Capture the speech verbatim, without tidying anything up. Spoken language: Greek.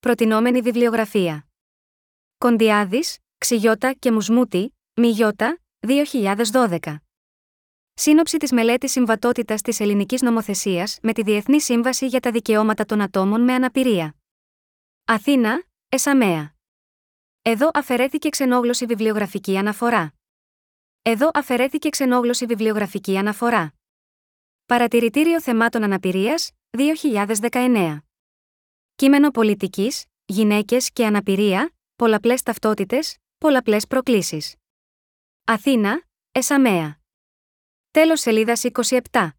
Προτινόμενη βιβλιογραφία. Κοντιάδης, Ξιγιώτα και Μουσμούτη, Μιγιώτα, δύο χιλιάδες δώδεκα. Σύνοψη της μελέτης συμβατότητας της ελληνικής νομοθεσίας με τη Διεθνή Σύμβαση για τα Δικαιώματα των Ατόμων με Αναπηρία. Αθήνα, Εσαμαία. Εδώ αφαιρέθηκε ξενόγλωση βιβλιογραφική αναφορά. Εδώ αφαιρέθηκε ξενόγλωση βιβλιογραφική αναφορά. Παρατηρητήριο Θεμάτων Αναπηρίας, δύο χιλιάδες δεκαεννέα. Κείμενο πολιτικής, γυναίκες και αναπηρία, πολλαπλές ταυτότητες, πολλαπλές προκλήσεις. Αθήνα, Εσαμαία. Τέλος σελίδας είκοσι επτά.